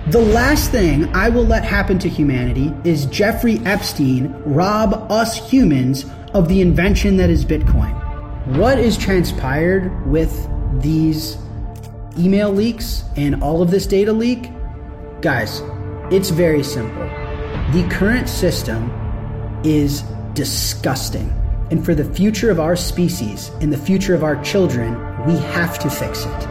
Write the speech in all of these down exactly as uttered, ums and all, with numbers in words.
The last thing I will let happen to humanity is Jeffrey Epstein rob us humans of the invention that is Bitcoin. What is transpired with these email leaks and all of this data leak? Guys, it's very simple. The current system is disgusting. And for the future of our species and the future of our children, we have to fix it.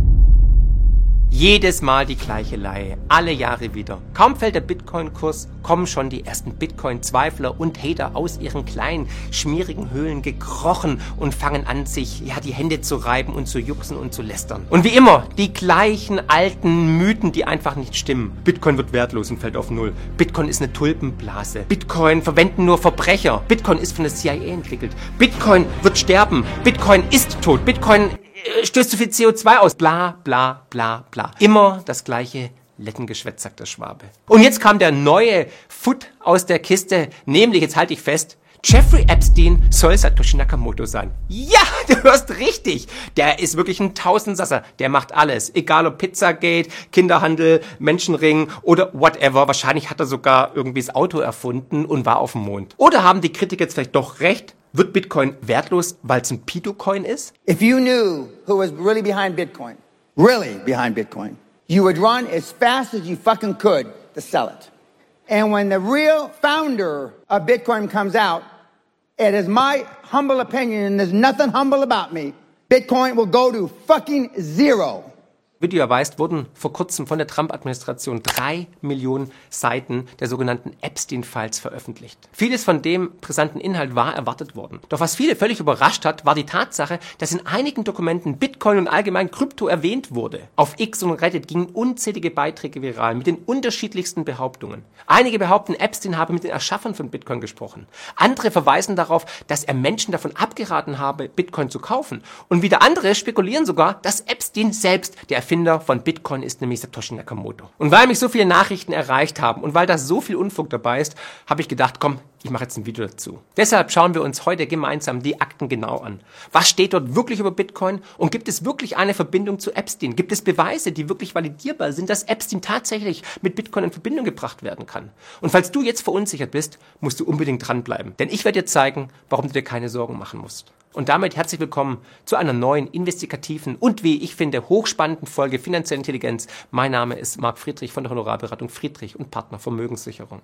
Jedes Mal die gleiche Leihe, alle Jahre wieder. Kaum fällt der Bitcoin-Kurs, kommen schon die ersten Bitcoin-Zweifler und Hater aus ihren kleinen, schmierigen Höhlen gekrochen und fangen an, sich ja die Hände zu reiben und zu juxen und zu lästern. Und wie immer, die gleichen alten Mythen, die einfach nicht stimmen. Bitcoin wird wertlos und fällt auf Null. Bitcoin ist eine Tulpenblase. Bitcoin verwenden nur Verbrecher. Bitcoin ist von der C I A entwickelt. Bitcoin wird sterben. Bitcoin ist tot. Bitcoin stößt zu viel C O zwei aus. Bla, bla, bla, bla. Immer das gleiche Lettengeschwätz, sagt der Schwabe. Und jetzt kam der neue Foot aus der Kiste, nämlich, jetzt halte ich fest, Jeffrey Epstein soll Satoshi Nakamoto sein. Ja, du hörst richtig. Der ist wirklich ein Tausendsasser. Der macht alles. Egal ob Pizzagate, Kinderhandel, Menschenring oder whatever. Wahrscheinlich hat er sogar irgendwie das Auto erfunden und war auf dem Mond. Oder haben die Kritiker jetzt vielleicht doch recht? Wird Bitcoin wertlos, weil es ein Pedo-Coin ist? If you knew who was really behind Bitcoin, really behind Bitcoin, you would run as fast as you fucking could to sell it. And when the real founder of Bitcoin comes out, it is my humble opinion, and there's nothing humble about me, Bitcoin will go to fucking zero. Wie du ja weißt, wurden vor kurzem von der Trump-Administration drei Millionen Seiten der sogenannten Epstein-Files veröffentlicht. Vieles von dem brisanten Inhalt war erwartet worden. Doch was viele völlig überrascht hat, war die Tatsache, dass in einigen Dokumenten Bitcoin und allgemein Krypto erwähnt wurde. Auf X und Reddit gingen unzählige Beiträge viral mit den unterschiedlichsten Behauptungen. Einige behaupten, Epstein habe mit den Erschaffern von Bitcoin gesprochen. Andere verweisen darauf, dass er Menschen davon abgeraten habe, Bitcoin zu kaufen. Und wieder andere spekulieren sogar, dass Epstein selbst der Erfinder von Bitcoin ist, nämlich Satoshi Nakamoto. Und weil mich so viele Nachrichten erreicht haben und weil da so viel Unfug dabei ist, habe ich gedacht, komm, ich mache jetzt ein Video dazu. Deshalb schauen wir uns heute gemeinsam die Akten genau an. Was steht dort wirklich über Bitcoin und gibt es wirklich eine Verbindung zu Epstein? Gibt es Beweise, die wirklich validierbar sind, dass Epstein tatsächlich mit Bitcoin in Verbindung gebracht werden kann? Und falls du jetzt verunsichert bist, musst du unbedingt dranbleiben, denn ich werde dir zeigen, warum du dir keine Sorgen machen musst. Und damit herzlich willkommen zu einer neuen, investigativen und, wie ich finde, hochspannenden Folge Finanzielle Intelligenz. Mein Name ist Marc Friedrich von der Honorarberatung Friedrich und Partner Vermögenssicherung.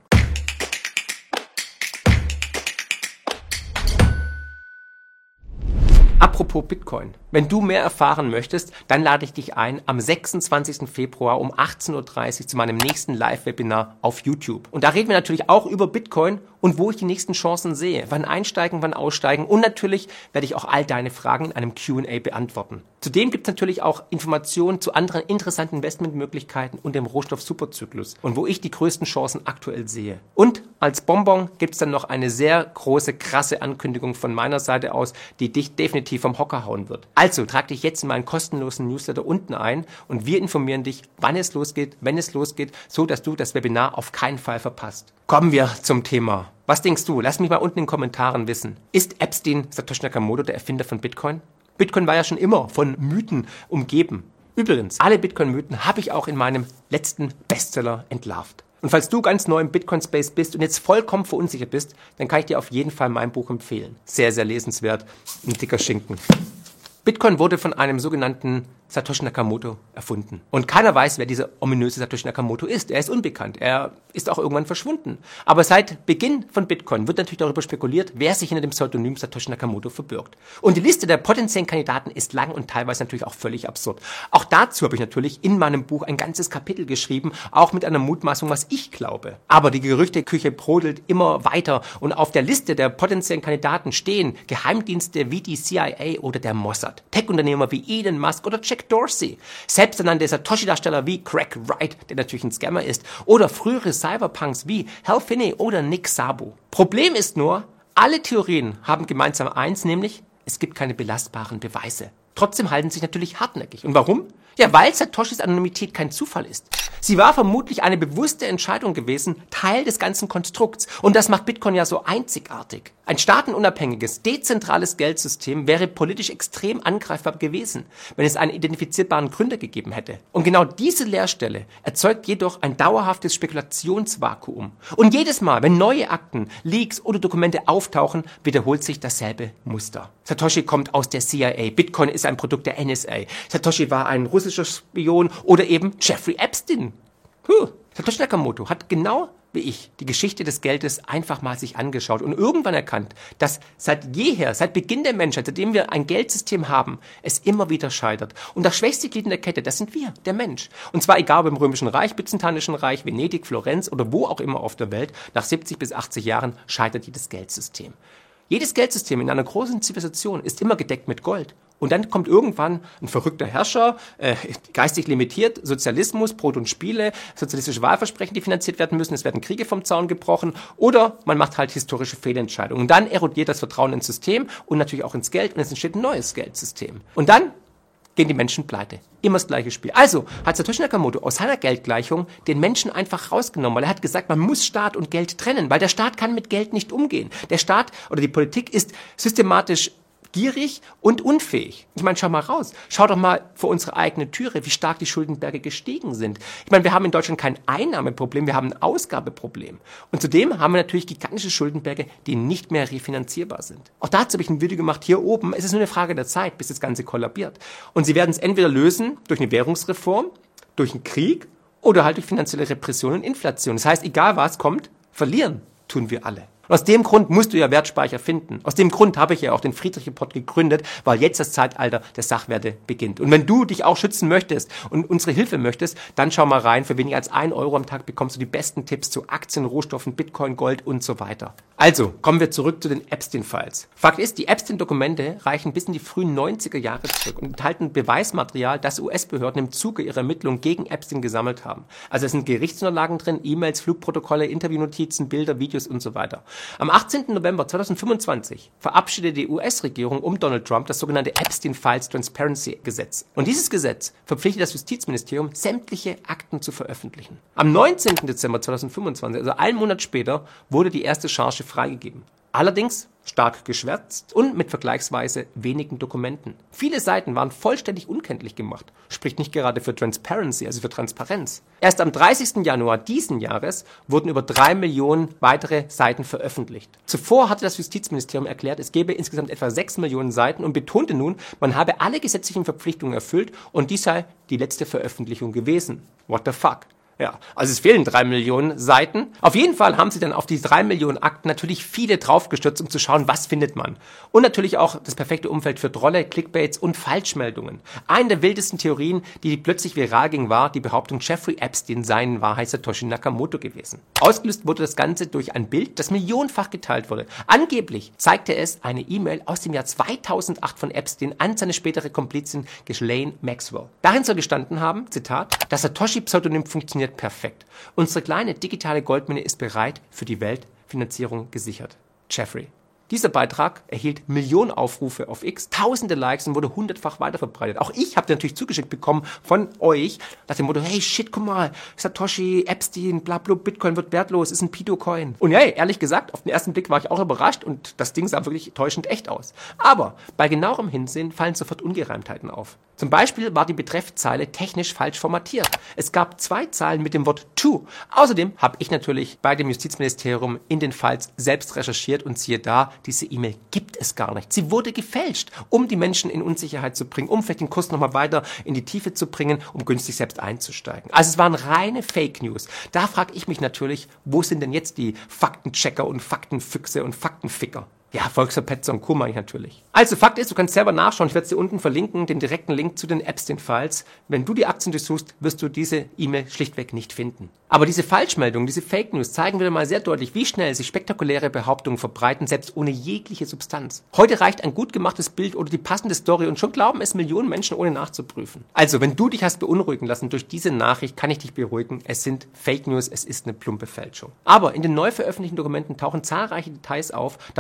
Apropos Bitcoin. Wenn du mehr erfahren möchtest, dann lade ich dich ein am sechsundzwanzigsten Februar um achtzehn Uhr dreißig zu meinem nächsten Live-Webinar auf YouTube. Und da reden wir natürlich auch über Bitcoin und wo ich die nächsten Chancen sehe. Wann einsteigen, wann aussteigen. Und natürlich werde ich auch all deine Fragen in einem Q und A beantworten. Zudem gibt es natürlich auch Informationen zu anderen interessanten Investmentmöglichkeiten und dem Rohstoff-Superzyklus und wo ich die größten Chancen aktuell sehe. Und als Bonbon gibt es dann noch eine sehr große, krasse Ankündigung von meiner Seite aus, die dich definitiv vom Hocker hauen wird. Also trag dich jetzt in meinen kostenlosen Newsletter unten ein und wir informieren dich, wann es losgeht, wenn es losgeht, so dass du das Webinar auf keinen Fall verpasst. Kommen wir zum Thema. Was denkst du? Lass mich mal unten in den Kommentaren wissen. Ist Epstein Satoshi Nakamoto der Erfinder von Bitcoin? Bitcoin war ja schon immer von Mythen umgeben. Übrigens, alle Bitcoin-Mythen habe ich auch in meinem letzten Bestseller entlarvt. Und falls du ganz neu im Bitcoin-Space bist und jetzt vollkommen verunsichert bist, dann kann ich dir auf jeden Fall mein Buch empfehlen. Sehr, sehr lesenswert. Ein dicker Schinken. Bitcoin wurde von einem sogenannten Satoshi Nakamoto erfunden. Und keiner weiß, wer dieser ominöse Satoshi Nakamoto ist. Er ist unbekannt. Er ist auch irgendwann verschwunden. Aber seit Beginn von Bitcoin wird natürlich darüber spekuliert, wer sich hinter dem Pseudonym Satoshi Nakamoto verbirgt. Und die Liste der potenziellen Kandidaten ist lang und teilweise natürlich auch völlig absurd. Auch dazu habe ich natürlich in meinem Buch ein ganzes Kapitel geschrieben, auch mit einer Mutmaßung, was ich glaube. Aber die Gerüchteküche brodelt immer weiter und auf der Liste der potenziellen Kandidaten stehen Geheimdienste wie die C I A oder der Mossad, Tech-Unternehmer wie Elon Musk oder Jack Dorsey, selbsternannte Satoshi-Darsteller wie Craig Wright, der natürlich ein Scammer ist, oder frühere Cyberpunks wie Hal Finney oder Nick Szabo. Problem ist nur, alle Theorien haben gemeinsam eins, nämlich es gibt keine belastbaren Beweise. Trotzdem halten sich natürlich hartnäckig. Und warum? Ja, weil Satoshis Anonymität kein Zufall ist. Sie war vermutlich eine bewusste Entscheidung gewesen, Teil des ganzen Konstrukts. Und das macht Bitcoin ja so einzigartig. Ein staatenunabhängiges, dezentrales Geldsystem wäre politisch extrem angreifbar gewesen, wenn es einen identifizierbaren Gründer gegeben hätte. Und genau diese Leerstelle erzeugt jedoch ein dauerhaftes Spekulationsvakuum. Und jedes Mal, wenn neue Akten, Leaks oder Dokumente auftauchen, wiederholt sich dasselbe Muster. Satoshi kommt aus der C I A, Bitcoin ist ein Produkt der N S A, Satoshi war ein russischer Spion oder eben Jeffrey Epstein. Puh. Satoshi Nakamoto hat genau wie ich die Geschichte des Geldes einfach mal sich angeschaut und irgendwann erkannt, dass seit jeher, seit Beginn der Menschheit, seitdem wir ein Geldsystem haben, es immer wieder scheitert. Und das schwächste Glied in der Kette, das sind wir, der Mensch. Und zwar egal ob im Römischen Reich, Byzantinischen Reich, Venedig, Florenz oder wo auch immer auf der Welt, nach siebzig bis achtzig Jahren scheitert jedes Geldsystem. Jedes Geldsystem in einer großen Zivilisation ist immer gedeckt mit Gold. Und dann kommt irgendwann ein verrückter Herrscher, äh, geistig limitiert, Sozialismus, Brot und Spiele, sozialistische Wahlversprechen, die finanziert werden müssen, es werden Kriege vom Zaun gebrochen oder man macht halt historische Fehlentscheidungen. Und dann erodiert das Vertrauen ins System und natürlich auch ins Geld und es entsteht ein neues Geldsystem. Und dann gehen die Menschen pleite. Immer das gleiche Spiel. Also hat Satoshi Nakamoto aus seiner Geldgleichung den Menschen einfach rausgenommen, weil er hat gesagt, man muss Staat und Geld trennen, weil der Staat kann mit Geld nicht umgehen. Der Staat oder die Politik ist systematisch gierig und unfähig. Ich meine, schau mal raus. Schau doch mal vor unsere eigene Türe, wie stark die Schuldenberge gestiegen sind. Ich meine, wir haben in Deutschland kein Einnahmeproblem, wir haben ein Ausgabeproblem. Und zudem haben wir natürlich gigantische Schuldenberge, die nicht mehr refinanzierbar sind. Auch dazu habe ich ein Video gemacht hier oben. Es ist nur eine Frage der Zeit, bis das Ganze kollabiert. Und sie werden es entweder lösen durch eine Währungsreform, durch einen Krieg oder halt durch finanzielle Repression und Inflation. Das heißt, egal was kommt, verlieren tun wir alle. Und aus dem Grund musst du ja Wertspeicher finden. Aus dem Grund habe ich ja auch den Friedrich-Report gegründet, weil jetzt das Zeitalter der Sachwerte beginnt. Und wenn du dich auch schützen möchtest und unsere Hilfe möchtest, dann schau mal rein. Für weniger als ein Euro am Tag bekommst du die besten Tipps zu Aktien, Rohstoffen, Bitcoin, Gold und so weiter. Also, kommen wir zurück zu den Epstein-Files. Fakt ist, die Epstein-Dokumente reichen bis in die frühen neunziger Jahre zurück und enthalten Beweismaterial, das U S-Behörden im Zuge ihrer Ermittlungen gegen Epstein gesammelt haben. Also es sind Gerichtsunterlagen drin, E-Mails, Flugprotokolle, Interviewnotizen, Bilder, Videos und so weiter. Am achtzehnten November zweitausendfünfundzwanzig verabschiedete die U S-Regierung um Donald Trump das sogenannte Epstein-Files Transparency Gesetz. Und dieses Gesetz verpflichtet das Justizministerium, sämtliche Akten zu veröffentlichen. Am neunzehnten Dezember zweitausendfünfundzwanzig, also einen Monat später, wurde die erste Charge freigegeben. Allerdings stark geschwärzt und mit vergleichsweise wenigen Dokumenten. Viele Seiten waren vollständig unkenntlich gemacht. Spricht nicht gerade für Transparency, also für Transparenz. Erst am dreißigsten Januar diesen Jahres wurden über drei Millionen weitere Seiten veröffentlicht. Zuvor hatte das Justizministerium erklärt, es gäbe insgesamt etwa sechs Millionen Seiten und betonte nun, man habe alle gesetzlichen Verpflichtungen erfüllt und dies sei die letzte Veröffentlichung gewesen. What the fuck? Ja, also es fehlen drei Millionen Seiten. Auf jeden Fall haben sie dann auf die drei Millionen Akten natürlich viele draufgestürzt, um zu schauen, was findet man. Und natürlich auch das perfekte Umfeld für Trolle, Clickbaits und Falschmeldungen. Eine der wildesten Theorien, die plötzlich viral ging, war die Behauptung, Jeffrey Epstein sei in Wahrheit Satoshi Nakamoto gewesen. Ausgelöst wurde das Ganze durch ein Bild, das millionenfach geteilt wurde. Angeblich zeigte es eine E-Mail aus dem Jahr zweitausendacht von Epstein an seine spätere Komplizin Ghislaine Maxwell. Darin soll gestanden haben, Zitat, das Satoshi-Pseudonym funktioniert perfekt. Unsere kleine digitale Goldmine ist bereit, für die Weltfinanzierung gesichert. Jeffrey. Dieser Beitrag erhielt Millionen Aufrufe auf X, tausende Likes und wurde hundertfach weiterverbreitet. Auch ich habe natürlich zugeschickt bekommen von euch, nach dem Motto, hey shit, guck mal, Satoshi, Epstein, bla bla, Bitcoin wird wertlos, ist ein Pedo-Coin. Und hey, ehrlich gesagt, auf den ersten Blick war ich auch überrascht und das Ding sah wirklich täuschend echt aus. Aber bei genauerem Hinsehen fallen sofort Ungereimtheiten auf. Zum Beispiel war die Betreffzeile technisch falsch formatiert. Es gab zwei Zahlen mit dem Wort to. Außerdem habe ich natürlich bei dem Justizministerium in den Files selbst recherchiert und siehe da, diese E-Mail gibt es gar nicht. Sie wurde gefälscht, um die Menschen in Unsicherheit zu bringen, um vielleicht den Kurs nochmal weiter in die Tiefe zu bringen, um günstig selbst einzusteigen. Also es waren reine Fake News. Da frage ich mich natürlich, wo sind denn jetzt die Faktenchecker und Faktenfüchse und Faktenficker? Ja, Volksverpetzer und Co. meine ich natürlich. Also Fakt ist, du kannst selber nachschauen, ich werde es dir unten verlinken, den direkten Link zu den Epstein-Files. Wenn du die Aktien durchsuchst, wirst du diese E-Mail schlichtweg nicht finden. Aber diese Falschmeldungen, diese Fake News zeigen wieder mal sehr deutlich, wie schnell sich spektakuläre Behauptungen verbreiten, selbst ohne jegliche Substanz. Heute reicht ein gut gemachtes Bild oder die passende Story und schon glauben es Millionen Menschen, ohne nachzuprüfen. Also, wenn du dich hast beunruhigen lassen durch diese Nachricht, kann ich dich beruhigen, es sind Fake News, es ist eine plumpe Fälschung. Aber in den neu veröffentlichten Dokumenten tauchen zahlreiche Details auf, darunter auch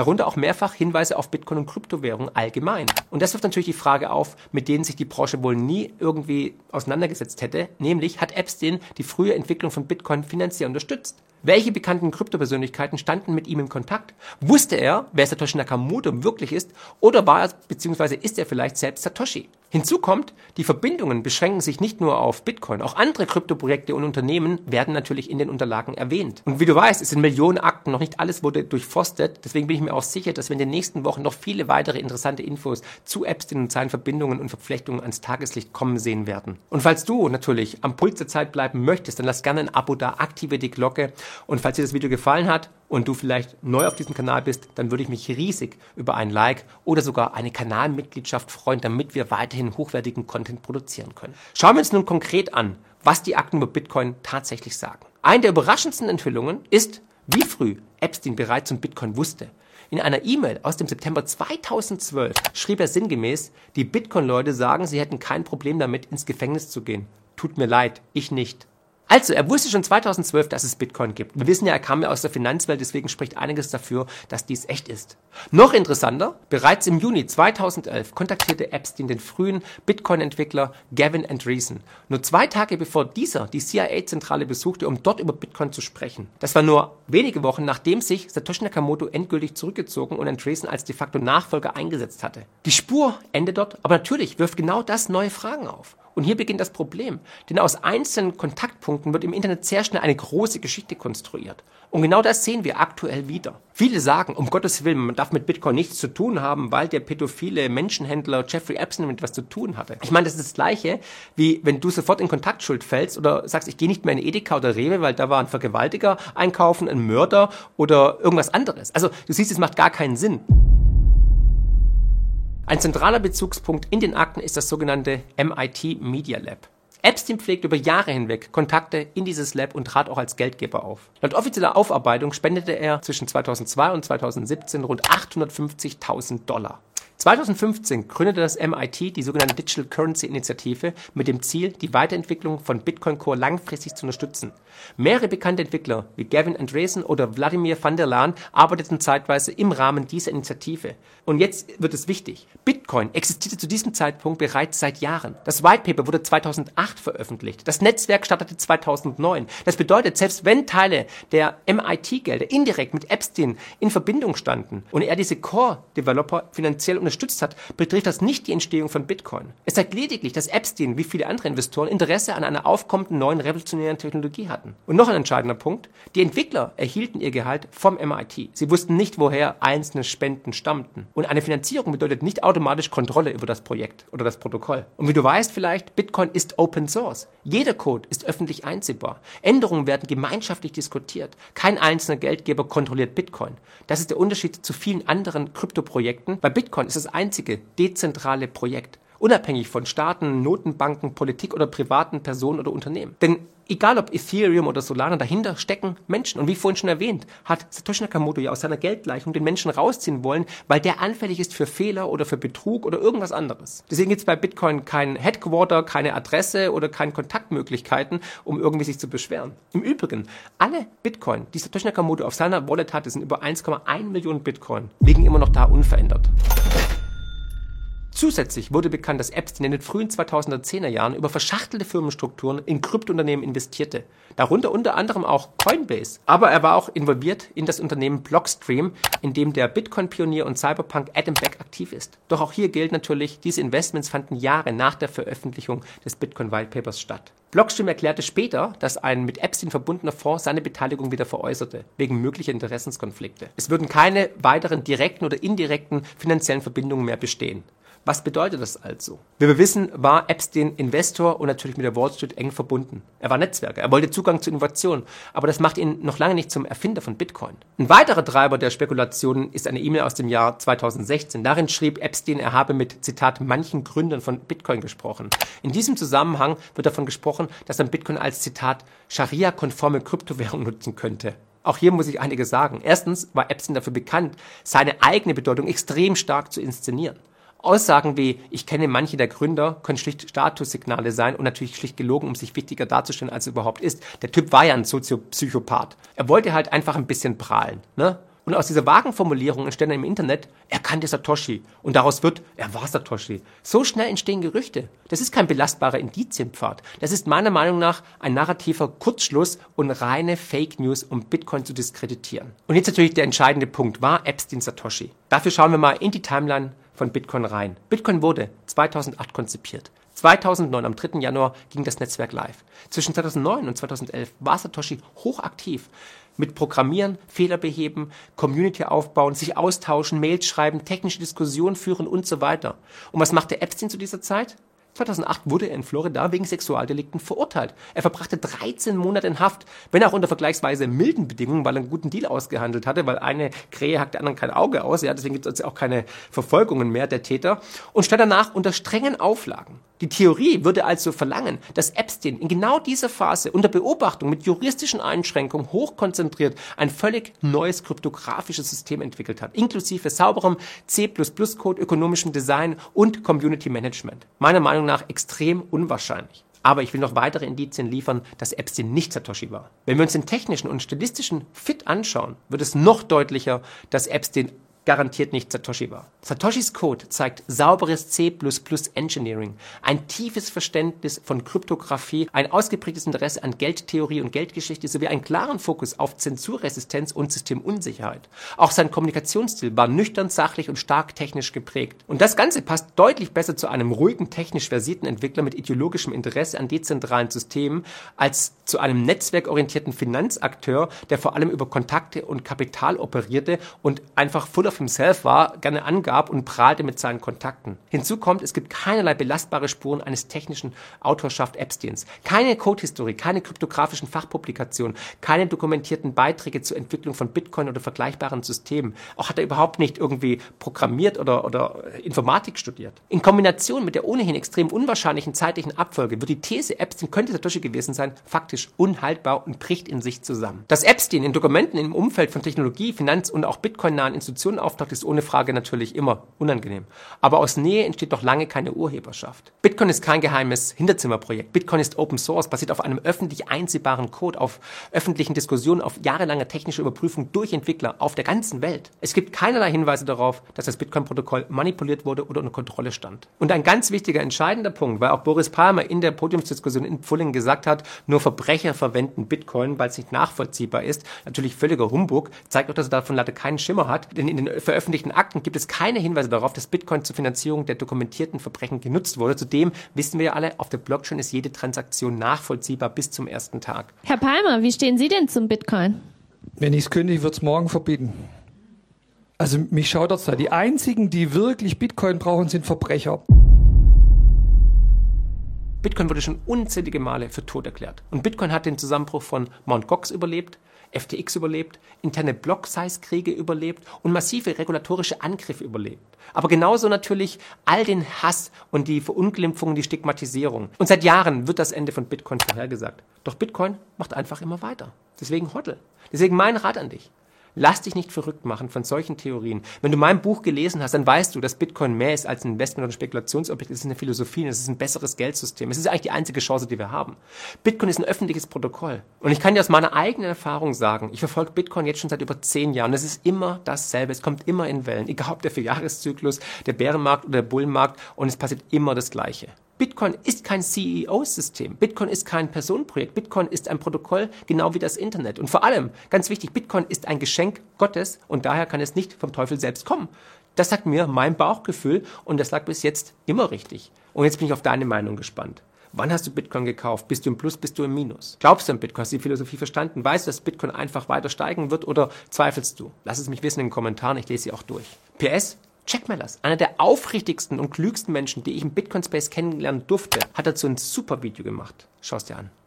mehrfach Hinweise auf Bitcoin und Kryptowährungen allgemein. Und das wirft natürlich die Frage auf, mit denen sich die Branche wohl nie irgendwie auseinandergesetzt hätte, nämlich hat Epstein die frühe Entwicklung von Bitcoin finanziell unterstützt? Welche bekannten Kryptopersönlichkeiten standen mit ihm in Kontakt? Wusste er, wer Satoshi Nakamoto wirklich ist, oder war er bzw. ist er vielleicht selbst Satoshi? Hinzu kommt, die Verbindungen beschränken sich nicht nur auf Bitcoin, auch andere Kryptoprojekte und Unternehmen werden natürlich in den Unterlagen erwähnt. Und wie du weißt, es sind Millionen Akten, noch nicht alles wurde durchforstet, deswegen bin ich mir auch sicher, dass wir in den nächsten Wochen noch viele weitere interessante Infos zu Epstein und seinen Verbindungen und Verflechtungen ans Tageslicht kommen sehen werden. Und falls du natürlich am Puls der Zeit bleiben möchtest, dann lass gerne ein Abo da, aktiviere die Glocke und falls dir das Video gefallen hat und du vielleicht neu auf diesem Kanal bist, dann würde ich mich riesig über ein Like oder sogar eine Kanalmitgliedschaft freuen, damit wir weiterhin hochwertigen Content produzieren können. Schauen wir uns nun konkret an, was die Akten über Bitcoin tatsächlich sagen. Eine der überraschendsten Enthüllungen ist, wie früh Epstein bereits von Bitcoin wusste. In einer E-Mail aus dem September zweitausendzwölf schrieb er sinngemäß, die Bitcoin-Leute sagen, sie hätten kein Problem damit, ins Gefängnis zu gehen. Tut mir leid, ich nicht. Also, er wusste schon zweitausendzwölf, dass es Bitcoin gibt. Wir wissen ja, er kam ja aus der Finanzwelt, deswegen spricht einiges dafür, dass dies echt ist. Noch interessanter, bereits im Juni zweitausendelf kontaktierte Epstein den frühen Bitcoin-Entwickler Gavin Andresen. Nur zwei Tage bevor dieser die C I A-Zentrale besuchte, um dort über Bitcoin zu sprechen. Das war nur wenige Wochen, nachdem sich Satoshi Nakamoto endgültig zurückgezogen und Andresen als de facto Nachfolger eingesetzt hatte. Die Spur endet dort, aber natürlich wirft genau das neue Fragen auf. Und hier beginnt das Problem, denn aus einzelnen Kontaktpunkten wird im Internet sehr schnell eine große Geschichte konstruiert. Und genau das sehen wir aktuell wieder. Viele sagen, um Gottes Willen, man darf mit Bitcoin nichts zu tun haben, weil der pädophile Menschenhändler Jeffrey Epstein mit was zu tun hatte. Ich meine, das ist das Gleiche, wie wenn du sofort in Kontaktschuld fällst oder sagst, ich gehe nicht mehr in Edeka oder Rewe, weil da war ein Vergewaltiger einkaufen, ein Mörder oder irgendwas anderes. Also du siehst, es macht gar keinen Sinn. Ein zentraler Bezugspunkt in den Akten ist das sogenannte M I T Media Lab. Epstein pflegt über Jahre hinweg Kontakte in dieses Lab und trat auch als Geldgeber auf. Laut offizieller Aufarbeitung spendete er zwischen zweitausendzwei und zweitausendsiebzehn rund achthundertfünfzigtausend Dollar. zweitausendfünfzehn gründete das M I T die sogenannte Digital Currency Initiative mit dem Ziel, die Weiterentwicklung von Bitcoin Core langfristig zu unterstützen. Mehrere bekannte Entwickler wie Gavin Andresen oder Vladimir van der Laan arbeiteten zeitweise im Rahmen dieser Initiative. Und jetzt wird es wichtig. Bitcoin existierte zu diesem Zeitpunkt bereits seit Jahren. Das White Paper wurde zweitausendacht veröffentlicht. Das Netzwerk startete zweitausendneun. Das bedeutet, selbst wenn Teile der M I T-Gelder indirekt mit Epstein in Verbindung standen und er diese Core-Developer finanziell unterstützt hat, betrifft das nicht die Entstehung von Bitcoin. Es zeigt lediglich, dass Epstein, wie viele andere Investoren, Interesse an einer aufkommenden neuen revolutionären Technologie hatten. Und noch ein entscheidender Punkt, die Entwickler erhielten ihr Gehalt vom M I T. Sie wussten nicht, woher einzelne Spenden stammten. Und eine Finanzierung bedeutet nicht automatisch Kontrolle über das Projekt oder das Protokoll. Und wie du weißt vielleicht, Bitcoin ist Open Source. Jeder Code ist öffentlich einsehbar. Änderungen werden gemeinschaftlich diskutiert. Kein einzelner Geldgeber kontrolliert Bitcoin. Das ist der Unterschied zu vielen anderen Kryptoprojekten. Bei Bitcoin ist das einzige dezentrale Projekt, unabhängig von Staaten, Notenbanken, Politik oder privaten Personen oder Unternehmen. Denn egal ob Ethereum oder Solana, dahinter stecken Menschen. Und wie vorhin schon erwähnt, hat Satoshi Nakamoto ja aus seiner Geldgleichung den Menschen rausziehen wollen, weil der anfällig ist für Fehler oder für Betrug oder irgendwas anderes. Deswegen gibt es bei Bitcoin kein Headquarter, keine Adresse oder keine Kontaktmöglichkeiten, um irgendwie sich zu beschweren. Im Übrigen, alle Bitcoin, die Satoshi Nakamoto auf seiner Wallet hatte, sind über eins Komma eins Millionen Bitcoin, liegen immer noch da unverändert. Zusätzlich wurde bekannt, dass Epstein in den frühen zweitausendzehner Jahren über verschachtelte Firmenstrukturen in Kryptounternehmen investierte. Darunter unter anderem auch Coinbase. Aber er war auch involviert in das Unternehmen Blockstream, in dem der Bitcoin-Pionier und Cyberpunk Adam Back aktiv ist. Doch auch hier gilt natürlich, diese Investments fanden Jahre nach der Veröffentlichung des Bitcoin-White-Papers statt. Blockstream erklärte später, dass ein mit Epstein verbundener Fonds seine Beteiligung wieder veräußerte, wegen möglicher Interessenskonflikte. Es würden keine weiteren direkten oder indirekten finanziellen Verbindungen mehr bestehen. Was bedeutet das also? Wie wir wissen, war Epstein Investor und natürlich mit der Wall Street eng verbunden. Er war Netzwerker, er wollte Zugang zu Innovation, aber das macht ihn noch lange nicht zum Erfinder von Bitcoin. Ein weiterer Treiber der Spekulationen ist eine E-Mail aus dem Jahr zweitausendsechzehn. Darin schrieb Epstein, er habe mit, Zitat, manchen Gründern von Bitcoin gesprochen. In diesem Zusammenhang wird davon gesprochen, dass man Bitcoin als, Zitat, Scharia-konforme Kryptowährung nutzen könnte. Auch hier muss ich einiges sagen. Erstens war Epstein dafür bekannt, seine eigene Bedeutung extrem stark zu inszenieren. Aussagen wie, ich kenne manche der Gründer, können schlicht Statussignale sein und natürlich schlicht gelogen, um sich wichtiger darzustellen, als er überhaupt ist. Der Typ war ja ein Soziopsychopath. Er wollte halt einfach ein bisschen prahlen, ne? Und aus dieser vagen Formulierung entstehen im Internet, er kannte Satoshi. Und daraus wird, er war Satoshi. So schnell entstehen Gerüchte. Das ist kein belastbarer Indizienpfad. Das ist meiner Meinung nach ein narrativer Kurzschluss und reine Fake News, um Bitcoin zu diskreditieren. Und jetzt natürlich der entscheidende Punkt, war Epstein Satoshi? Dafür schauen wir mal in die Timeline von Bitcoin rein. Bitcoin wurde zweitausendacht konzipiert. zweitausendneun, am dritten Januar, ging das Netzwerk live. Zwischen zweitausendneun und zweitausendelf war Satoshi hochaktiv. Mit Programmieren, Fehler beheben, Community aufbauen, sich austauschen, Mails schreiben, technische Diskussionen führen und so weiter. Und was machte Epstein zu dieser Zeit? zweitausendacht wurde er in Florida wegen Sexualdelikten verurteilt. Er verbrachte dreizehn Monate in Haft, wenn auch unter vergleichsweise milden Bedingungen, weil er einen guten Deal ausgehandelt hatte, weil eine Krähe hackt der anderen kein Auge aus. Ja, deswegen gibt es auch keine Verfolgungen mehr der Täter. Und stand danach unter strengen Auflagen. Die Theorie würde also verlangen, dass Epstein in genau dieser Phase unter Beobachtung mit juristischen Einschränkungen hochkonzentriert ein völlig neues kryptografisches System entwickelt hat, inklusive sauberem C plus plus Code, ökonomischem Design und Community Management. Meiner Meinung nach extrem unwahrscheinlich. Aber ich will noch weitere Indizien liefern, dass Epstein nicht Satoshi war. Wenn wir uns den technischen und stilistischen Fit anschauen, wird es noch deutlicher, dass Epstein garantiert nicht Satoshi war. Satoshis Code zeigt sauberes C plus plus Engineering, ein tiefes Verständnis von Kryptographie, ein ausgeprägtes Interesse an Geldtheorie und Geldgeschichte sowie einen klaren Fokus auf Zensurresistenz und Systemunsicherheit. Auch sein Kommunikationsstil war nüchtern, sachlich und stark technisch geprägt. Und das Ganze passt deutlich besser zu einem ruhigen, technisch versierten Entwickler mit ideologischem Interesse an dezentralen Systemen als zu einem netzwerkorientierten Finanzakteur, der vor allem über Kontakte und Kapital operierte und einfach full of himself war, gerne angab und prahlte mit seinen Kontakten. Hinzu kommt, es gibt keinerlei belastbare Spuren eines technischen Autorschaft Epsteins. Keine Codehistorie, keine kryptografischen Fachpublikationen, keine dokumentierten Beiträge zur Entwicklung von Bitcoin oder vergleichbaren Systemen. Auch hat er überhaupt nicht irgendwie programmiert oder, oder Informatik studiert. In Kombination mit der ohnehin extrem unwahrscheinlichen zeitlichen Abfolge wird die These, Epstein könnte Satoshi gewesen sein, faktisch unhaltbar und bricht in sich zusammen. Dass Epstein in Dokumenten im Umfeld von Technologie, Finanz- und auch Bitcoin-nahen Institutionen auftaucht, ist ohne Frage natürlich immer unangenehm. Aber aus Nähe entsteht noch lange keine Urheberschaft. Bitcoin ist kein geheimes Hinterzimmerprojekt. Bitcoin ist Open Source, basiert auf einem öffentlich einsehbaren Code, auf öffentlichen Diskussionen, auf jahrelanger technischer Überprüfung durch Entwickler auf der ganzen Welt. Es gibt keinerlei Hinweise darauf, dass das Bitcoin-Protokoll manipuliert wurde oder unter Kontrolle stand. Und ein ganz wichtiger, entscheidender Punkt, weil auch Boris Palmer in der Podiumsdiskussion in Pfulling gesagt hat, nur Verbrecher verwenden Bitcoin, weil es nicht nachvollziehbar ist. Natürlich völliger Humbug, zeigt auch, dass er davon leider keinen Schimmer hat, denn in den veröffentlichten Akten gibt es keine Hinweise darauf, dass Bitcoin zur Finanzierung der dokumentierten Verbrechen genutzt wurde. Zudem wissen wir ja alle, auf der Blockchain ist jede Transaktion nachvollziehbar bis zum ersten Tag. Herr Palmer, wie stehen Sie denn zum Bitcoin? Wenn ich es könnte, ich würde es morgen verbieten. Also mich schaudert es da. Die einzigen, die wirklich Bitcoin brauchen, sind Verbrecher. Bitcoin wurde schon unzählige Male für tot erklärt. Und Bitcoin hat den Zusammenbruch von Mt. Gox überlebt, F T X überlebt, interne Block-Size-Kriege überlebt und massive regulatorische Angriffe überlebt. Aber genauso natürlich all den Hass und die Verunglimpfung, die Stigmatisierung. Und seit Jahren wird das Ende von Bitcoin vorhergesagt. Doch Bitcoin macht einfach immer weiter. Deswegen hodl. Deswegen mein Rat an dich. Lass dich nicht verrückt machen von solchen Theorien. Wenn du mein Buch gelesen hast, dann weißt du, dass Bitcoin mehr ist als ein Investment- oder Spekulationsobjekt. Es ist eine Philosophie, es ist ein besseres Geldsystem. Es ist eigentlich die einzige Chance, die wir haben. Bitcoin ist ein öffentliches Protokoll. Und ich kann dir aus meiner eigenen Erfahrung sagen, ich verfolge Bitcoin jetzt schon seit über zehn Jahren. Es ist immer dasselbe. Es kommt immer in Wellen. Egal ob der Vierjahreszyklus, der Bärenmarkt oder der Bullenmarkt. Und es passiert immer das Gleiche. Bitcoin ist kein C E O-System. Bitcoin ist kein Personenprojekt. Bitcoin ist ein Protokoll, genau wie das Internet. Und vor allem, ganz wichtig, Bitcoin ist ein Geschenk Gottes und daher kann es nicht vom Teufel selbst kommen. Das sagt mir mein Bauchgefühl und das lag bis jetzt immer richtig. Und jetzt bin ich auf deine Meinung gespannt. Wann hast du Bitcoin gekauft? Bist du im Plus, bist du im Minus? Glaubst du an Bitcoin? Hast du die Philosophie verstanden? Weißt du, dass Bitcoin einfach weiter steigen wird oder zweifelst du? Lass es mich wissen in den Kommentaren, ich lese sie auch durch. P S Jack Mallers, einer der aufrichtigsten und klügsten Menschen, die ich im Bitcoin-Space kennenlernen durfte, hat dazu ein super Video gemacht. Schau es dir an.